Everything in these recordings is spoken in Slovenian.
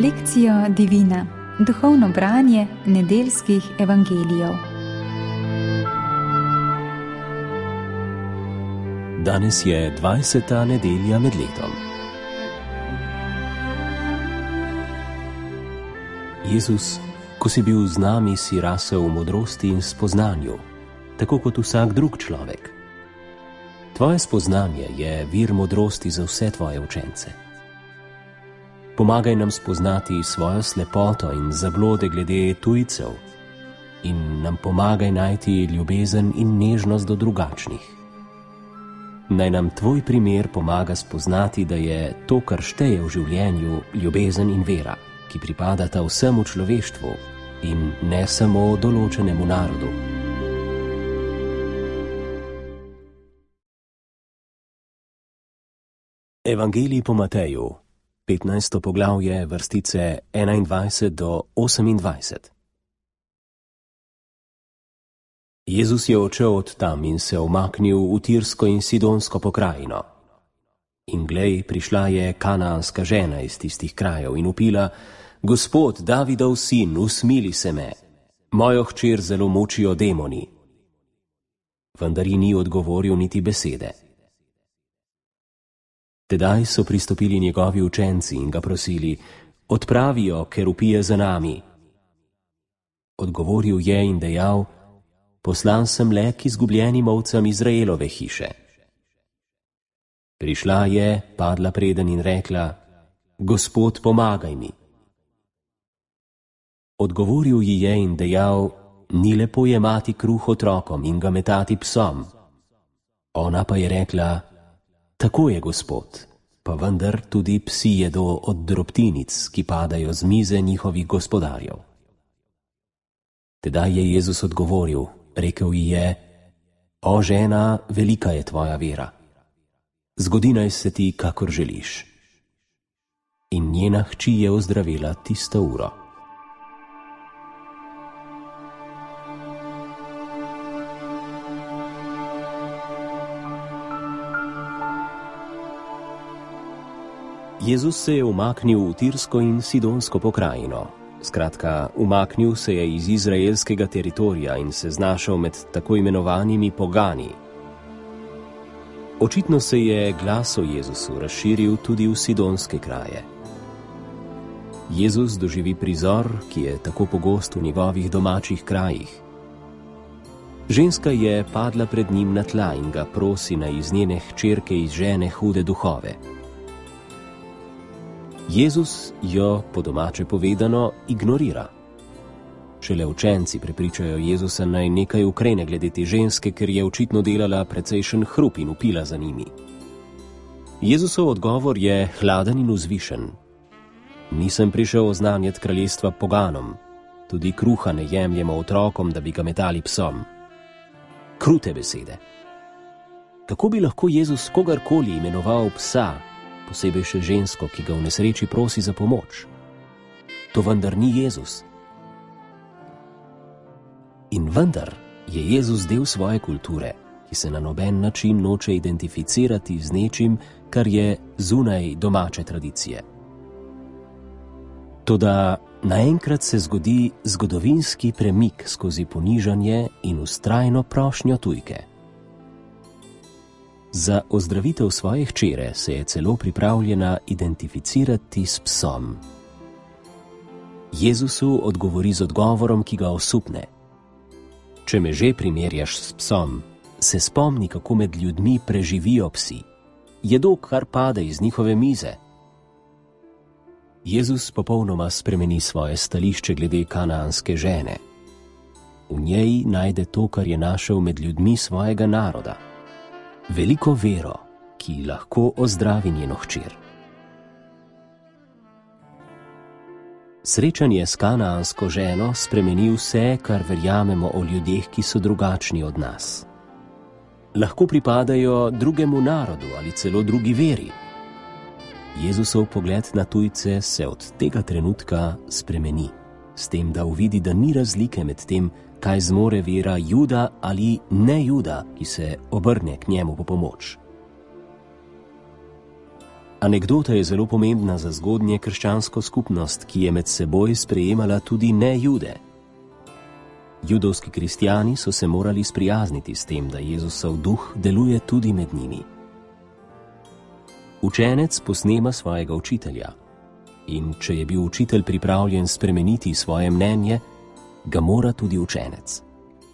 Lekcijo Divina, duhovno branje nedeljskih evangelijev. Danes je 20. nedelja med letom. Jezus, ko si bil z nami, si rasel v modrosti in spoznanju, tako kot vsak drug človek. Tvoje spoznanje je vir modrosti za vse tvoje učence. Pomagaj nam spoznati svojo slepoto in zablode glede tujcev in nam pomagaj najti ljubezen in nežnost do drugačnih. Naj nam tvoj primer pomaga spoznati, da je to, kar šteje v življenju, ljubezen in vera, ki pripadata vsemu človeštvu in ne samo določenemu narodu. Evangelij po Mateju, 15. poglavje, vrstice 21 do 28. Jezus je odšel od tam in se umaknil v Tirsko in Sidonsko pokrajino. In glej, prišla je kanaanska žena iz tistih krajev in vpila: Gospod, Davidov sin, usmili se me, mojo hčer zelo mučijo demoni. Vendar ji ni odgovoril niti besede. Tedaj so pristopili njegovi učenci in ga prosili: Odpravi jo, ker vpije za nami. Odgovoril je in dejal: Poslan sem le k izgubljenim ovcam Izraelove hiše. Prišla je, padla preden in rekla: Gospod, pomagaj mi. Odgovoril ji je in dejal: Ni lepo jemati kruh otrokom in ga metati psom. Ona pa je rekla: Tako je, Gospod, pa vendar tudi psi jedo od drobtinic, ki padajo z mize njihovih gospodarjev. Tedaj je Jezus odgovoril, rekel ji je: O žena, velika je tvoja vera. Zgodi naj se ti, kakor želiš. In njena hči je ozdravela tisto uro. Jezus se je umaknil v Tirsko in Sidonsko pokrajino. Skratka, umaknil se je iz izraelskega teritorija in se znašel med tako imenovanimi pogani. Očitno se je glas o Jezusu razširil tudi v sidonske kraje. Jezus doživi prizor, ki je tako pogost v njegovih domačih krajih. Ženska je padla pred njim na tla in ga prosi, naj iz njene hčerke izžene hude duhove. Jezus jo, po domače povedano, ignorira. Šele učenci prepričajo Jezusa, naj nekaj ukrene glede te ženske, ker je očitno delala precejšen hrup in vpila za njimi. Jezusov odgovor je hladen in vzvišen. Nisem prišel oznanjati kraljestva poganom, tudi kruha ne jemljemo otrokom, da bi ga metali psom. Krute besede. Kako bi lahko Jezus kogarkoli imenoval psa, posebej še žensko, ki ga v nesreči prosi za pomoč? To vendar ni Jezus. In vendar je Jezus del svoje kulture, ki se na noben način noče identificirati z nečim, kar je zunaj domače tradicije. Toda naenkrat se zgodi zgodovinski premik skozi ponižanje in vztrajno prošnjo tujke. Za ozdravitev svoje hčere se je celo pripravljena identificirati s psom. Jezusu odgovori z odgovorom, ki ga osupne. Če me že primerjaš s psom, se spomni, kako med ljudmi preživijo psi. Jedo, kar pade iz njihove mize. Jezus popolnoma spremeni svoje stališče glede kanaanske žene. V njej najde to, kar je našel med ljudmi svojega naroda. Veliko vero, ki lahko ozdravi njeno hčer. Srečanje s kanaansko ženo spremeni vse, kar verjamemo o ljudeh, ki so drugačni od nas. Lahko pripadajo drugemu narodu ali celo drugi veri. Jezusov pogled na tujce se od tega trenutka spremeni, s tem, da uvidi, da ni razlike med tem, kaj zmore vera Juda ali ne Juda, ki se obrne k njemu po pomoč. Anekdota je zelo pomembna za zgodnje krščansko skupnost, ki je med seboj sprejemala tudi ne-Jude. Judovski kristjani so se morali sprijazniti s tem, da Jezusov duh deluje tudi med njimi. Učenec posnema svojega učitelja in če je bil učitelj pripravljen spremeniti svoje mnenje, ga mora tudi učenec.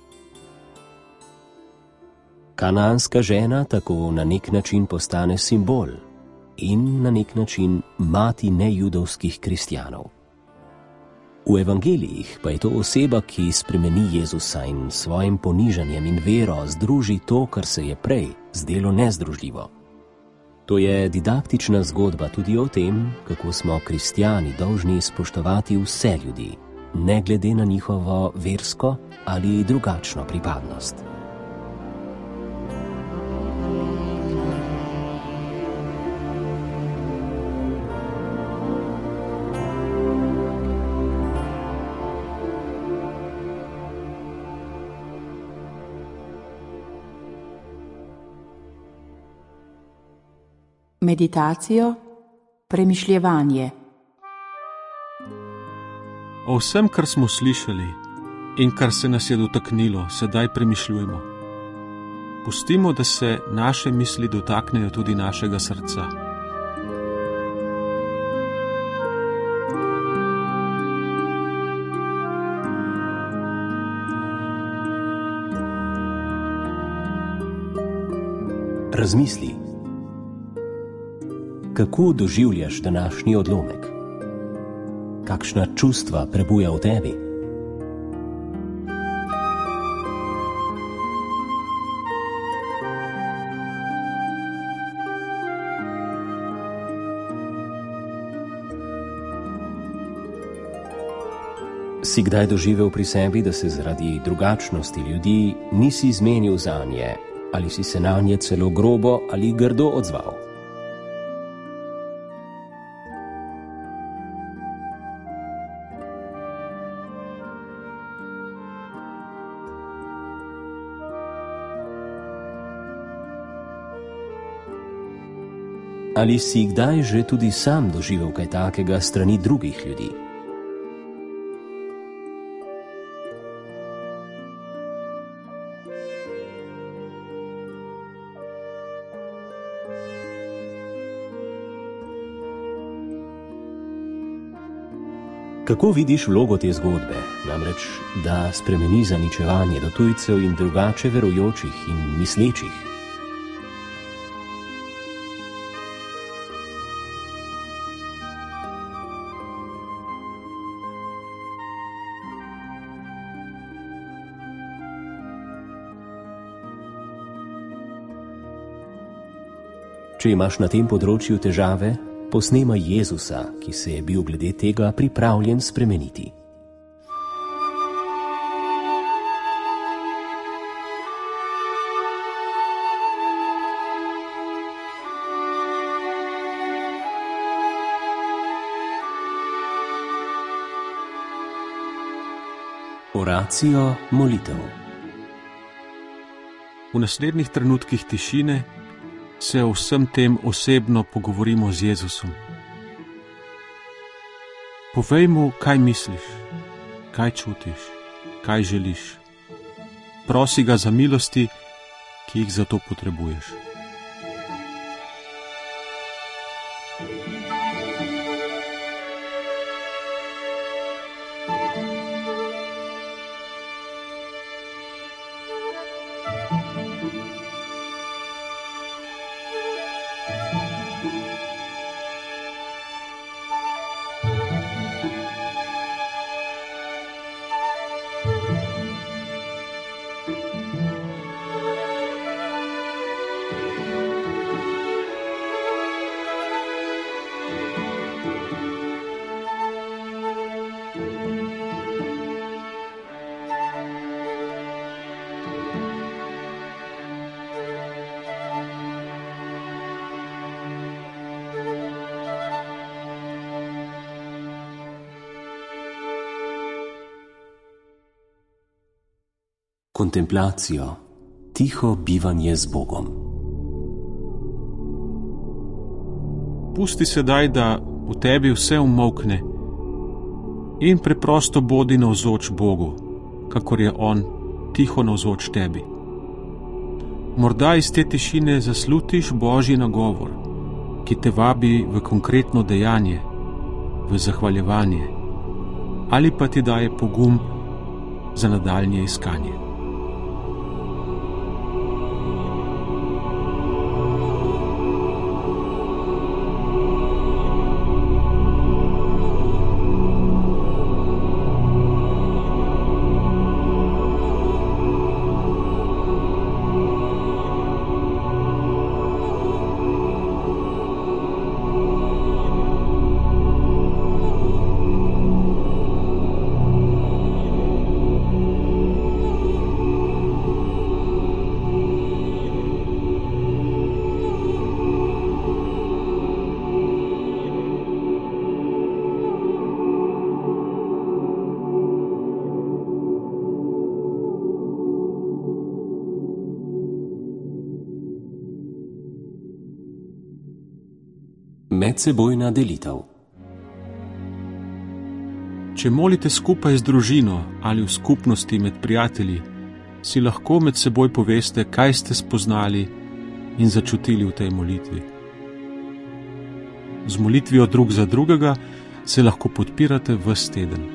Kanaanska žena tako na nek način postane simbol in na nek način mati nejudovskih kristjanov. V evangelijih pa je to oseba, ki spremeni Jezusa in svojim ponižanjem in vero združi to, kar se je prej zdelo nezdružljivo. To je didaktična zgodba tudi o tem, kako smo kristjani dolžni spoštovati vse ljudi, ne glede na njihovo versko ali drugačno pripadnost. Meditacijo, premišljevanje. O vsem, kar smo slišali in kar se nas je dotaknilo, sedaj premišljujemo. Pustimo, da se naše misli dotaknejo tudi našega srca. Razmisli. Kako doživljaš današnji odlomek? Kakšna čustva prebuja v tebi? Si kdaj doživel pri sebi, da se zaradi drugačnosti ljudi nisi zmenil zanje, ali si se nanje celo grobo ali grdo odzval? Ali si kdaj že tudi sam doživel kaj takega strani drugih ljudi? Kako vidiš vlogo te zgodbe, namreč da spremeni zaničevanje do tujcev in drugače verujočih in mislečih? Če imaš na tem področju težave, posnemaj Jezusa, ki se je bil glede tega pripravljen spremeniti. Oracijo, molitev. V naslednjih trenutkih tišine se o vsem tem osebno pogovorimo z Jezusom. Povej mu, kaj misliš, kaj čutiš, kaj želiš. Prosi ga za milosti, ki jih za to potrebuješ. Kontemplacijo, tiho bivanje z Bogom. Dopusti sedaj, da v tebi vse umolkne in preprosto bodi navzoč Bogu, kakor je On tiho navzoč tebi. Morda iz te tišine zaslutiš Božji nagovor, ki te vabi v konkretno dejanje, v zahvaljevanje, ali pa ti daje pogum za nadaljnje iskanje. Medsebojna delitev. Če molite skupaj z družino ali v skupnosti med prijatelji, si lahko med seboj poveste, kaj ste spoznali in začutili v tej molitvi. Z molitvijo drug za drugega se lahko podpirate ves teden.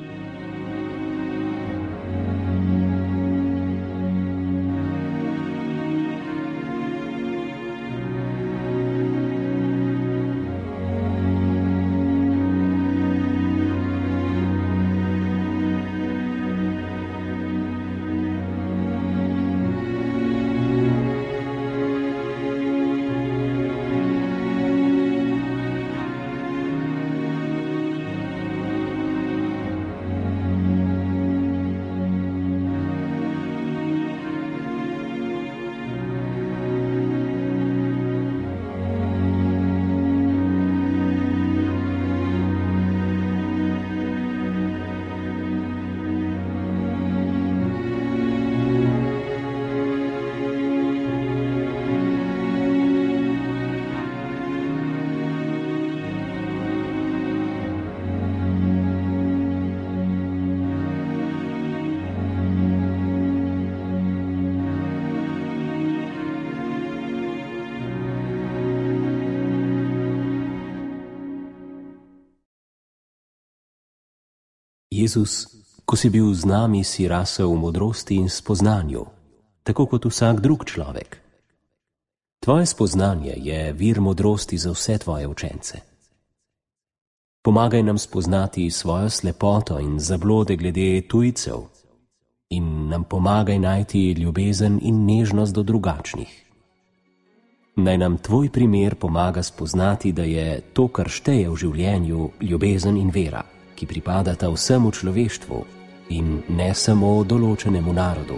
Jezus, ko si bil z nami, si rasel v modrosti in spoznanju, tako kot vsak drug človek. Tvoje spoznanje je vir modrosti za vse tvoje učence. Pomagaj nam spoznati svojo slepoto in zablode glede tujcev in nam pomagaj najti ljubezen in nežnost do drugačnih. Naj nam tvoj primer pomaga spoznati, da je to, kar šteje v življenju, ljubezen in vera, ki pripadata vsemu človeštvu in ne samo določenemu narodu.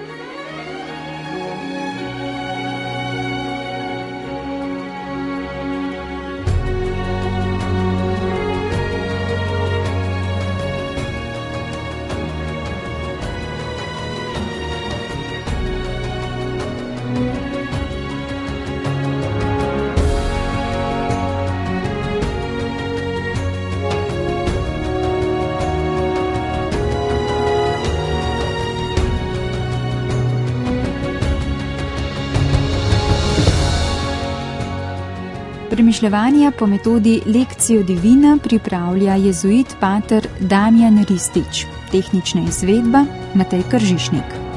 Premišljevanja po metodi Lectio Divina pripravlja jezuit pater Damjan Ristić. Tehnična izvedba Matej Kržišnik.